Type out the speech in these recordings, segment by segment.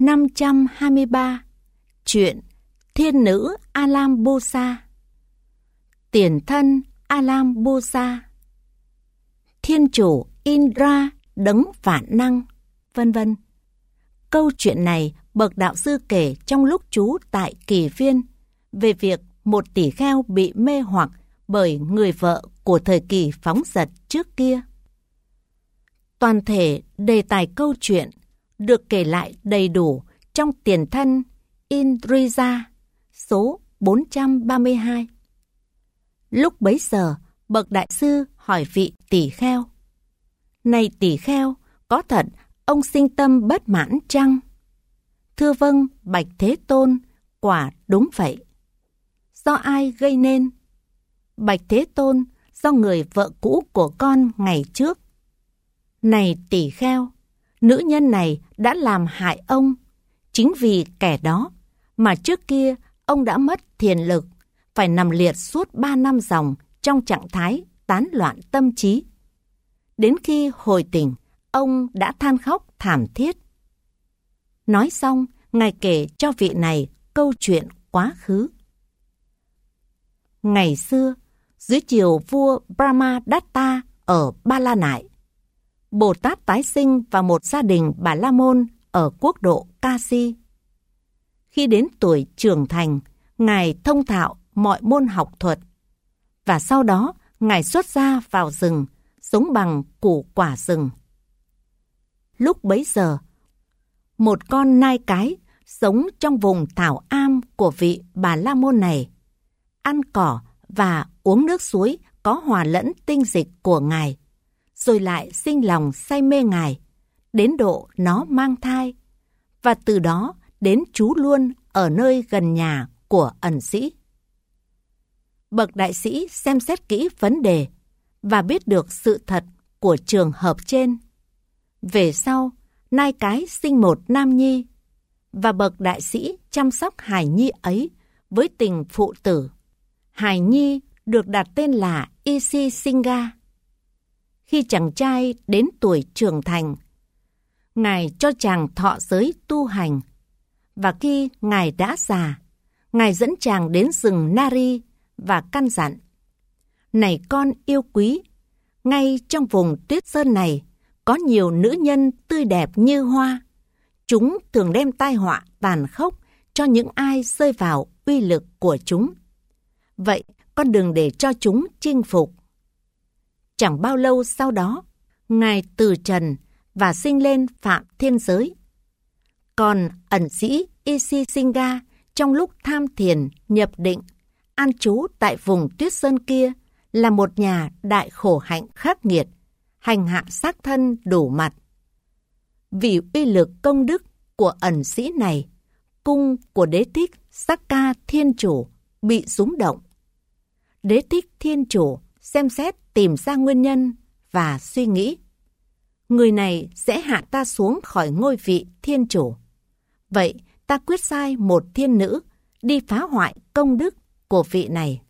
523. Chuyện Thiên nữ Alambusa. Tiền thân Alambusa, Thiên chủ Indra đấng vạn năng, vân vân. Câu chuyện này bậc đạo sư kể trong lúc trú tại Kỳ Viên về việc một tỷ kheo bị mê hoặc bởi người vợ của thời kỳ phóng dật trước kia. Toàn thể đề tài câu chuyện được kể lại đầy đủ trong Tiền thân Indrija số 432. Lúc bấy giờ, bậc đại sư hỏi vị tỷ kheo: "Này tỷ kheo, có thật ông sinh tâm bất mãn chăng?" "Thưa vâng, bạch Thế Tôn, quả đúng vậy." "Do ai gây nên?" "Bạch Thế Tôn, do người vợ cũ của con ngày trước." "Này tỷ kheo, nữ nhân này đã làm hại ông. Chính vì kẻ đó mà trước kia ông đã mất thiền lực, phải nằm liệt suốt 3 năm ròng trong trạng thái tán loạn tâm trí. Đến khi hồi tỉnh, ông đã than khóc thảm thiết." Nói xong, Ngài kể cho vị này câu chuyện quá khứ. Ngày xưa, dưới triều vua Brahmadatta ở Ba La Nại, Bồ Tát tái sinh vào một gia đình Bà La Môn ở quốc độ Kasi. Khi đến tuổi trưởng thành, Ngài thông thạo mọi môn học thuật, và sau đó Ngài xuất gia vào rừng, sống bằng củ quả rừng. Lúc bấy giờ, một con nai cái sống trong vùng thảo am của vị Bà La Môn này, ăn cỏ và uống nước suối có hòa lẫn tinh dịch của Ngài, rồi lại sinh lòng say mê Ngài, đến độ nó mang thai, và từ đó đến trú luôn ở nơi gần nhà của ẩn sĩ. Bậc đại sĩ xem xét kỹ vấn đề và biết được sự thật của trường hợp trên. Về sau, nai cái sinh một nam nhi, và bậc đại sĩ chăm sóc hài nhi ấy với tình phụ tử. Hài nhi được đặt tên là Isi Singa. Khi chàng trai đến tuổi trưởng thành, Ngài cho chàng thọ giới tu hành, và khi Ngài đã già, Ngài dẫn chàng đến rừng Nari và căn dặn: "Này con yêu quý, ngay trong vùng tuyết sơn này có nhiều nữ nhân tươi đẹp như hoa. Chúng thường đem tai họa tàn khốc cho những ai rơi vào uy lực của chúng. Vậy con đừng để cho chúng chinh phục." Chẳng bao lâu sau đó, Ngài từ trần và sinh lên phạm thiên giới. Còn ẩn sĩ Isi Singa trong lúc tham thiền nhập định, an trú tại vùng tuyết sơn kia, là một nhà đại khổ hạnh khắc nghiệt, hành hạ xác thân đủ mặt. Vì uy lực công đức của ẩn sĩ này, cung của Đế Thích Sakka Thiên Chủ bị rúng động. Đế Thích Thiên Chủ xem xét tìm ra nguyên nhân và suy nghĩ: người này sẽ hạ ta xuống khỏi ngôi vị thiên chủ. Vậy ta quyết sai một thiên nữ đi phá hoại công đức của vị này.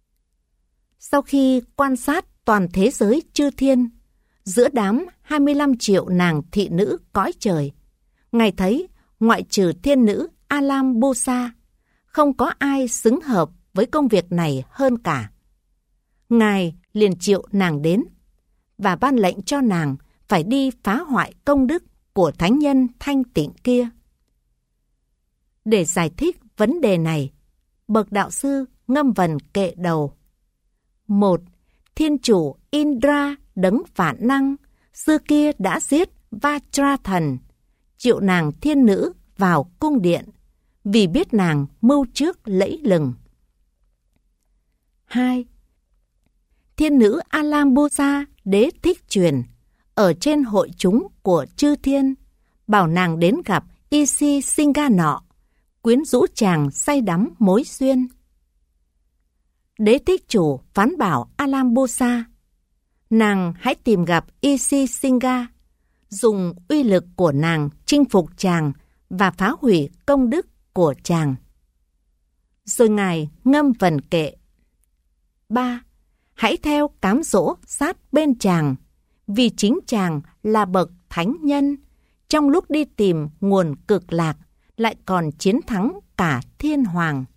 Sau khi quan sát toàn thế giới chư thiên, giữa đám 25 triệu nàng thị nữ cõi trời, Ngài thấy ngoại trừ thiên nữ Alambusa, không có ai xứng hợp với công việc này hơn cả. Ngài liền triệu nàng đến và ban lệnh cho nàng phải đi phá hoại công đức của thánh nhân thanh tịnh kia. Để giải thích vấn đề này, bậc đạo sư ngâm vần kệ đầu: 1. Thiên chủ Indra đấng vạn năng xưa kia đã giết Vajra thần, triệu nàng thiên nữ vào cung điện vì biết nàng mưu trước lẫy lừng. 2. Thiên nữ Alambusa đế thích truyền ở trên hội chúng của chư thiên, bảo nàng đến gặp Isi Singa nọ, quyến rũ chàng say đắm mối duyên. Đế thích chủ phán bảo Alambusa: nàng hãy tìm gặp Isi Singa, dùng uy lực của nàng chinh phục chàng và phá hủy công đức của chàng. Rồi Ngài ngâm vần kệ: 3. Hãy theo cám dỗ sát bên chàng, vì chính chàng là bậc thánh nhân. Trong lúc đi tìm nguồn cực lạc, lại còn chiến thắng cả thiên hoàng.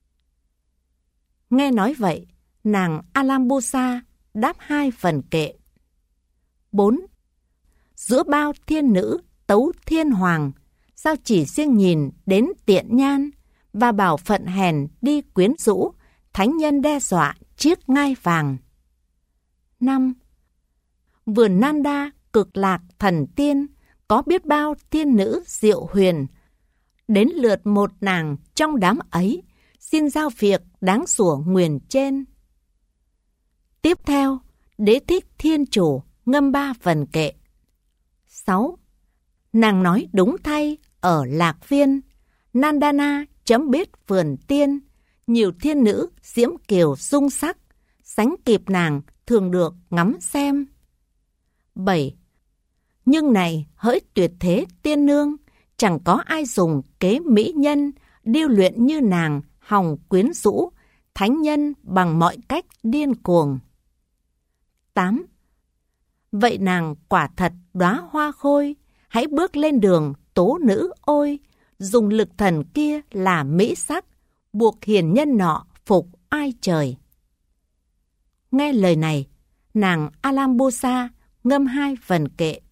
Nghe nói vậy, nàng Alambusa đáp 2 phần kệ. 4. Giữa bao thiên nữ tấu thiên hoàng, sao chỉ riêng nhìn đến tiện nhan, và bảo phận hèn đi quyến rũ, thánh nhân đe dọa chiếc ngai vàng. 5. Vườn Nanda cực lạc thần tiên, có biết bao tiên nữ diệu huyền, đến lượt một nàng trong đám ấy, xin giao việc đáng sủa nguyền trên. Tiếp theo, Đế Thích Thiên Chủ ngâm 3 phần kệ. 6. Nàng nói đúng thay ở Lạc Viên, Nandana chấm biết vườn tiên, nhiều thiên nữ diễm kiều dung sắc, sánh kịp nàng thường được ngắm xem. 7. Nhưng này hỡi tuyệt thế tiên nương, chẳng có ai dùng kế mỹ nhân, điêu luyện như nàng hòng quyến rũ, thánh nhân bằng mọi cách điên cuồng. 8. Vậy nàng quả thật đóa hoa khôi, hãy bước lên đường tố nữ ôi, dùng lực thần kia là mỹ sắc, buộc hiền nhân nọ phục ai trời. Nghe lời này, nàng Alambusa ngâm 2 phần kệ.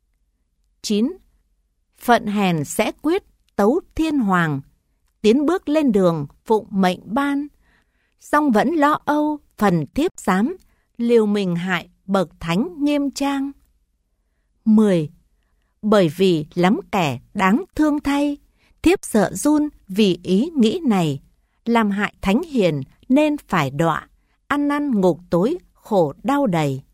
9. Phận hèn sẽ quyết tấu thiên hoàng, tiến bước lên đường phụng mệnh ban, song vẫn lo âu phần thiếp giám, liều mình hại bậc thánh nghiêm trang. 10. Bởi vì lắm kẻ đáng thương thay, thiếp sợ run vì ý nghĩ này, làm hại thánh hiền nên phải đọa, ăn năn ngục tối khổ đau đầy.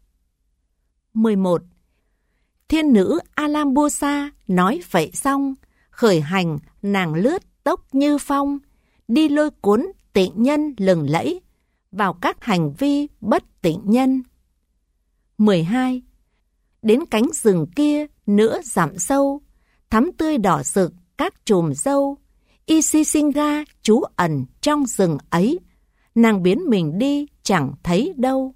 11. Thiên nữ Alambusa nói vậy xong, khởi hành nàng lướt tốc như phong, đi lôi cuốn tịnh nhân lừng lẫy, vào các hành vi bất tịnh nhân. 12. Đến cánh rừng kia nửa dặm sâu, thắm tươi đỏ rực các chùm dâu, Isisinga trú ẩn trong rừng ấy, nàng biến mình đi chẳng thấy đâu.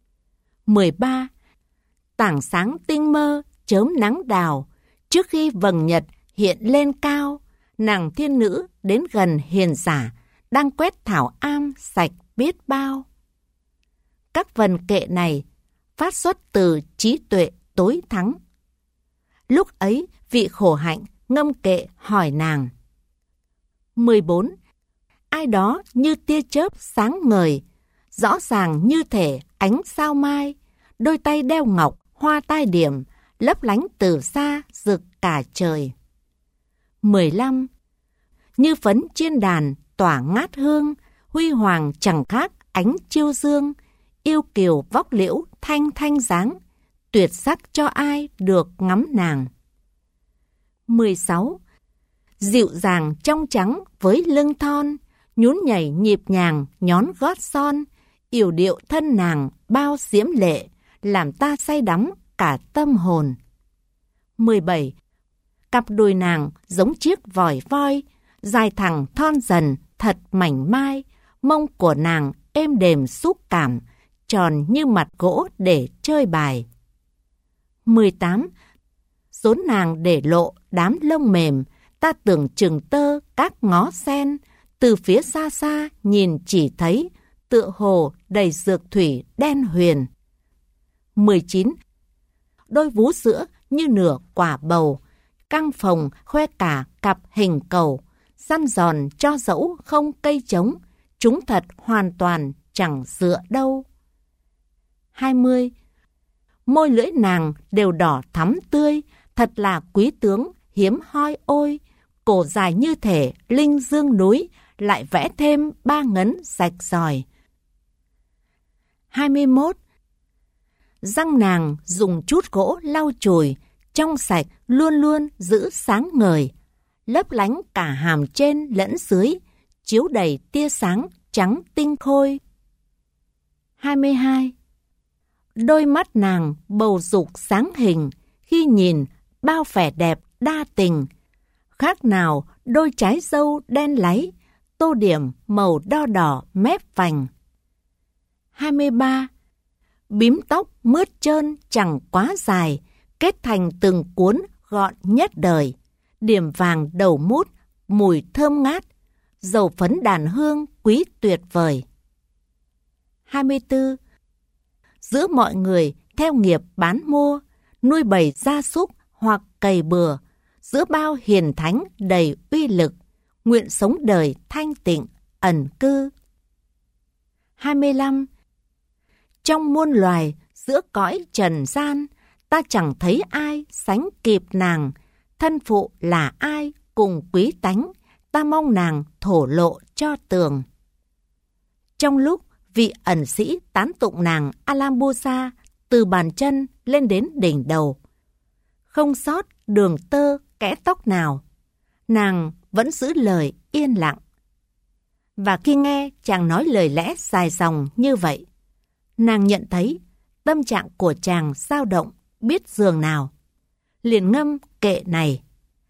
13. Tảng sáng tinh mơ chớm nắng đào, trước khi vầng nhật hiện lên cao, nàng thiên nữ đến gần hiền giả, đang quét thảo am sạch biết bao. Các vần kệ này phát xuất từ trí tuệ tối thắng. Lúc ấy vị khổ hạnh ngâm kệ hỏi nàng. 14. Ai đó như tia chớp sáng ngời, rõ ràng như thể ánh sao mai, đôi tay đeo ngọc hoa tai điểm, lấp lánh từ xa rực cả trời. 15. Như phấn trên đàn tỏa ngát hương, huy hoàng chẳng khác ánh chiêu dương, yêu kiều vóc liễu thanh thanh dáng, tuyệt sắc cho ai được ngắm nàng. 16. Dịu dàng trong trắng với lưng thon, nhún nhảy nhịp nhàng nhón gót son, yểu điệu thân nàng bao diễm lệ, làm ta say đắm cả tâm hồn. 17. Cặp đùi nàng giống chiếc vòi voi, dài thẳng thon dần thật mảnh mai, mông của nàng êm đềm xúc cảm, tròn như mặt gỗ để chơi bài. 18. Rốn nàng để lộ đám lông mềm, ta tưởng chừng tơ các ngó sen, từ phía xa xa nhìn chỉ thấy, tựa hồ đầy dược thủy đen huyền. 19. Đôi vú sữa như nửa quả bầu, căng phồng khoe cả cặp hình cầu, săn giòn cho dẫu không cây trống, chúng thật hoàn toàn chẳng dựa đâu. 20. Môi lưỡi nàng đều đỏ thắm tươi, thật là quý tướng hiếm hoi ôi, cổ dài như thể linh dương núi, lại vẽ thêm 3 ngấn rạch ròi. 21. Răng nàng dùng chút gỗ lau chùi, trong sạch luôn luôn giữ sáng ngời, lấp lánh cả hàm trên lẫn dưới, chiếu đầy tia sáng trắng tinh khôi. 22. Đôi mắt nàng bầu dục sáng hình, khi nhìn bao vẻ đẹp đa tình, khác nào đôi trái dâu đen láy, tô điểm màu đo đỏ mép vành. 23. Bím tóc mướt trơn chẳng quá dài, kết thành từng cuốn gọn nhất đời, điểm vàng đầu mút mùi thơm ngát, dầu phấn đàn hương quý tuyệt vời. 24. Giữa mọi người theo nghiệp bán mua, nuôi bầy gia súc hoặc cày bừa, giữa bao hiền thánh đầy uy lực, nguyện sống đời thanh tịnh, ẩn cư. 25. Trong muôn loài, giữa cõi trần gian, ta chẳng thấy ai sánh kịp nàng, thân phụ là ai cùng quý tánh, ta mong nàng thổ lộ cho tường. Trong lúc vị ẩn sĩ tán tụng nàng Alambusa từ bàn chân lên đến đỉnh đầu, không sót đường tơ kẽ tóc nào, nàng vẫn giữ lời yên lặng. Và khi nghe chàng nói lời lẽ dài dòng như vậy, nàng nhận thấy tâm trạng của chàng dao động biết dường nào, liền ngâm kệ này.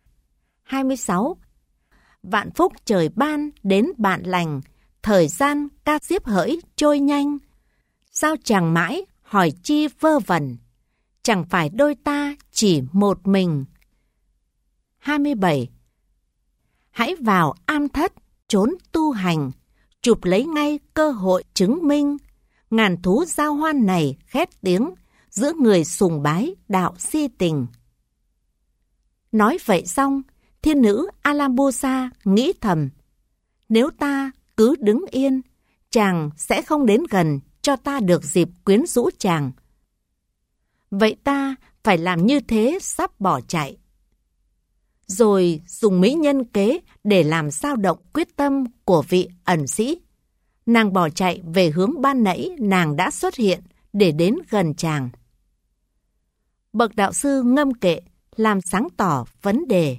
26. Vạn phúc trời ban đến bạn lành, thời gian ca diếp hỡi trôi nhanh. Sao chàng mãi hỏi chi vơ vẩn, chẳng phải đôi ta chỉ một mình. 27. Hãy vào am thất trốn tu hành, chụp lấy ngay cơ hội chứng minh. Ngàn thú giao hoan này khét tiếng, giữa người sùng bái đạo si tình. Nói vậy xong, thiên nữ Alambusa nghĩ thầm, nếu ta cứ đứng yên, chàng sẽ không đến gần cho ta được dịp quyến rũ chàng. Vậy ta phải làm như thế sắp bỏ chạy. Rồi dùng mỹ nhân kế để làm dao động quyết tâm của vị ẩn sĩ. Nàng bỏ chạy về hướng ban nãy nàng đã xuất hiện để đến gần chàng. Bậc đạo sư ngâm kệ làm sáng tỏ vấn đề.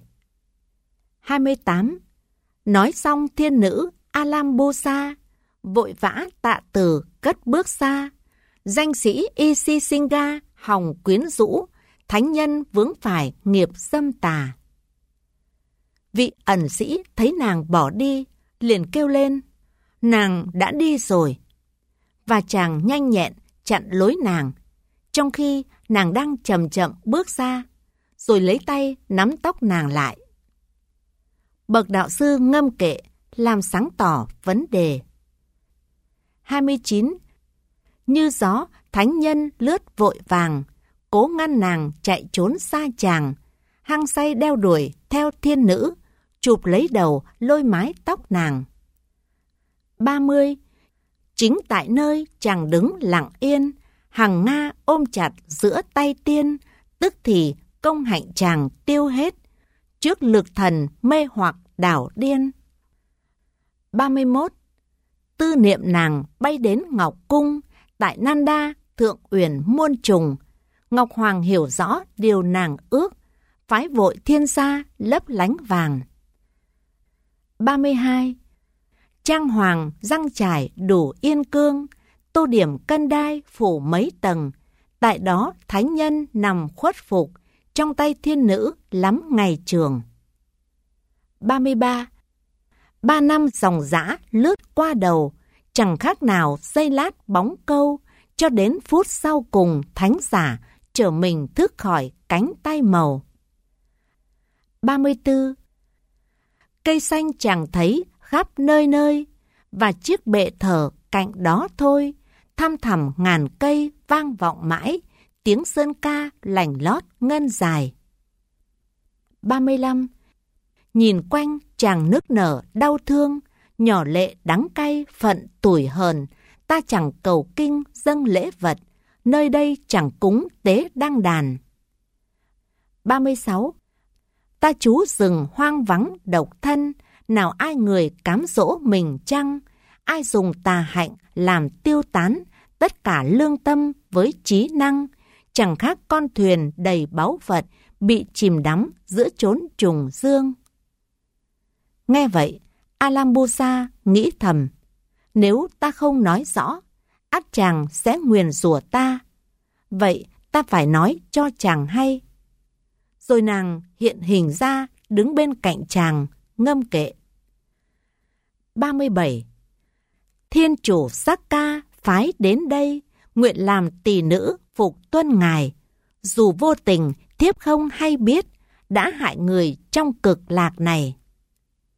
28. Nói xong thiên nữ Alambusa vội vã tạ từ cất bước xa. Danh sĩ Isisinga hòng quyến rũ, thánh nhân vướng phải nghiệp dâm tà. Vị ẩn sĩ thấy nàng bỏ đi, liền kêu lên, nàng đã đi rồi. Và chàng nhanh nhẹn chặn lối nàng, trong khi nàng đang chậm chậm bước ra, rồi lấy tay nắm tóc nàng lại. Bậc đạo sư ngâm kệ làm sáng tỏ vấn đề. 29. Như gió, thánh nhân lướt vội vàng, cố ngăn nàng chạy trốn xa chàng, hăng say đeo đuổi theo thiên nữ, chụp lấy đầu lôi mái tóc nàng. 30. Chính tại nơi chàng đứng lặng yên, hằng nga ôm chặt giữa tay tiên, tức thì công hạnh chàng tiêu hết, trước lực thần mê hoặc đảo điên. 31. Tư niệm nàng bay đến Ngọc Cung, tại Nanda thượng uyển muôn trùng, Ngọc Hoàng hiểu rõ điều nàng ước, phái vội thiên sa lấp lánh vàng. 32. Trang hoàng răng trải đủ yên cương, tô điểm cân đai phủ mấy tầng, tại đó thánh nhân nằm khuất phục, trong tay thiên nữ lắm ngày trường. 33. 3 năm dòng dã lướt qua đầu, chẳng khác nào giây lát bóng câu, cho đến phút sau cùng thánh giả trở mình thức khỏi cánh tay màu. 34. Cây xanh chẳng thấy khắp nơi nơi, và chiếc bệ thờ cạnh đó thôi, thăm thẳm ngàn cây vang vọng mãi, tiếng sơn ca lành lót ngân dài. 35. Nhìn quanh chàng nức nở đau thương, nhỏ lệ đắng cay phận tủi hờn, ta chẳng cầu kinh dâng lễ vật, nơi đây chẳng cúng tế đăng đàn. 36. Ta trú rừng hoang vắng độc thân, nào ai người cám dỗ mình chăng, ai dùng tà hạnh làm tiêu tán, tất cả lương tâm với trí năng, chẳng khác con thuyền đầy báu vật, bị chìm đắm giữa chốn trùng dương. Nghe vậy, Alambusa nghĩ thầm, nếu ta không nói rõ, ắt chàng sẽ nguyền rủa ta. Vậy ta phải nói cho chàng hay. Rồi nàng hiện hình ra đứng bên cạnh chàng, ngâm kệ. 37. Thiên chủ Sakka phái đến đây, nguyện làm tỳ nữ phục tuân ngài. Dù vô tình, thiếp không hay biết, đã hại người trong cực lạc này.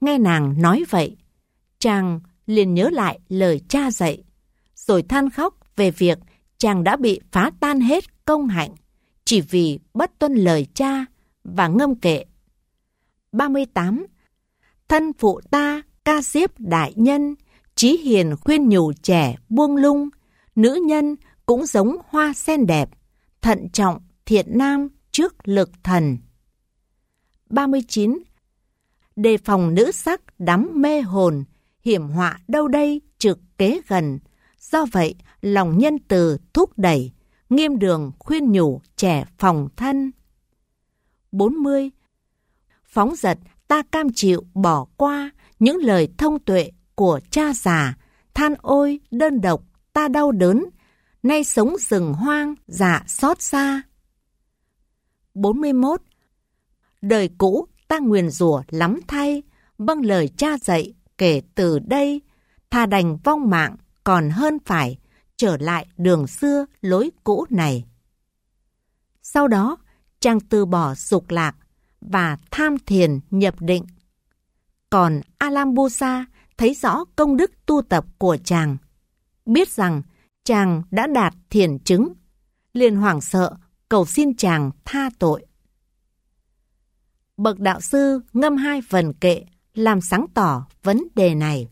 Nghe nàng nói vậy, chàng liền nhớ lại lời cha dạy, rồi than khóc về việc chàng đã bị phá tan hết công hạnh chỉ vì bất tuân lời cha và ngâm kệ. 38. Thân phụ ta ca diếp đại nhân, chí hiền khuyên nhủ trẻ buông lung, nữ nhân cũng giống hoa sen đẹp, thận trọng thiện nam trước lực thần. 39. Đề phòng nữ sắc đắm mê hồn, hiểm họa đâu đây trực kế gần, do vậy lòng nhân từ thúc đẩy, nghiêm đường khuyên nhủ trẻ phòng thân. 40. Phóng dật ta cam chịu bỏ qua những lời thông tuệ của cha già, than ôi đơn độc ta đau đớn, nay sống rừng hoang dạ xót xa. 41. Đời cũ ta nguyền rủa lắm thay, vâng lời cha dạy kể từ đây, thà đành vong mạng còn hơn phải trở lại đường xưa lối cũ này. Sau đó, chàng từ bỏ dục lạc và tham thiền nhập định. Còn Alambusa thấy rõ công đức tu tập của chàng, biết rằng chàng đã đạt thiền chứng, liền hoảng sợ cầu xin chàng tha tội. Bậc đạo sư ngâm 2 vần kệ làm sáng tỏ vấn đề này.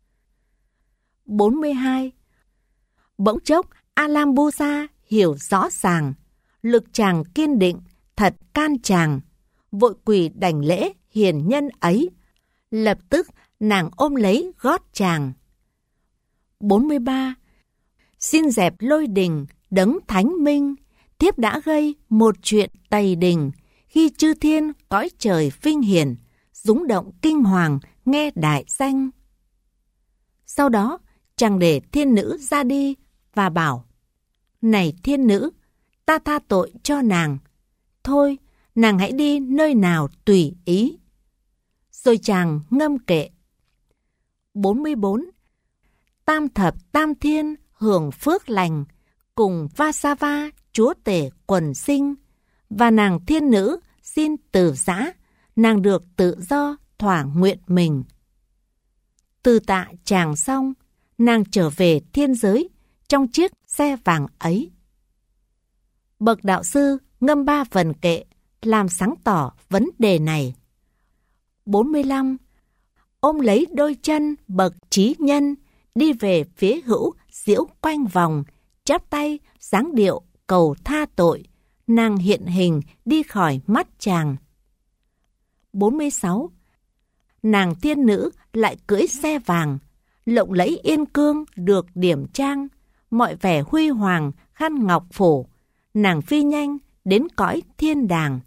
42. Bỗng chốc Alambusa hiểu rõ ràng, lực chàng kiên định, thật can tràng, vội quỳ đảnh lễ hiền nhân ấy, lập tức nàng ôm lấy gót chàng. 43. Xin dẹp lôi đình đấng thánh minh, tiếp đã gây một chuyện tày đình, khi chư thiên cõi trời vinh hiển, rúng động kinh hoàng nghe đại danh. Sau đó chàng để thiên nữ ra đi và bảo: Này thiên nữ, ta tha tội cho nàng. Thôi, nàng hãy đi nơi nào tùy ý. Rồi chàng ngâm kệ. 44. Tam thập tam thiên hưởng phước lành, cùng Vasava chúa tể quần sinh, và nàng thiên nữ xin từ giã, nàng được tự do thỏa nguyện mình. Từ tạ chàng xong, nàng trở về thiên giới trong chiếc xe vàng ấy. Bậc đạo sư ngâm 3 vần kệ làm sáng tỏ vấn đề này. 45. Ôm lấy đôi chân bậc trí nhân, đi về phía hữu diễu quanh vòng, chắp tay dáng điệu cầu tha tội, nàng hiện hình đi khỏi mắt chàng. 46. Nàng tiên nữ lại cưỡi xe vàng, lộng lẫy yên cương được điểm trang, mọi vẻ huy hoàng khăn ngọc phủ, nàng phi nhanh đến cõi thiên đàng.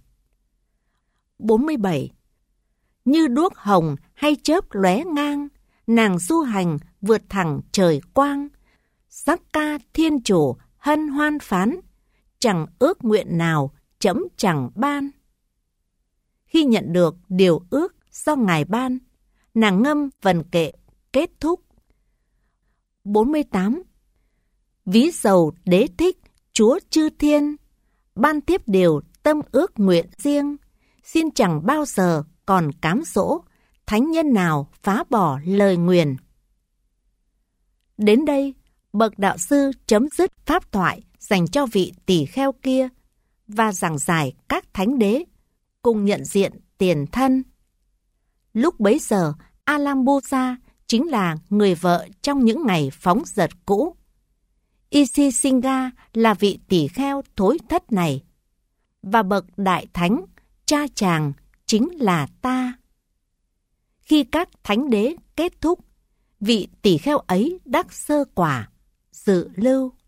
47. Như đuốc hồng hay chớp lóe ngang, nàng du hành vượt thẳng trời quang, sắc ca thiên chủ hân hoan phán, chẳng ước nguyện nào trẫm chẳng ban. Khi nhận được điều ước do Ngài ban, nàng ngâm vần kệ kết thúc. 48. Ví dầu đế thích chúa chư thiên, ban tiếp điều tâm ước nguyện riêng, xin chẳng bao giờ còn cám dỗ thánh nhân nào phá bỏ lời nguyền. Đến đây, bậc đạo sư chấm dứt pháp thoại dành cho vị tỳ kheo kia và giảng giải các thánh đế cùng nhận diện tiền thân. Lúc bấy giờ, Alambusa chính là người vợ trong những ngày phóng dật cũ. Isisinga là vị tỳ kheo thối thất này, và bậc đại thánh, cha chàng chính là ta. Khi các thánh đế kết thúc, vị tỳ kheo ấy đắc sơ quả, dự lưu.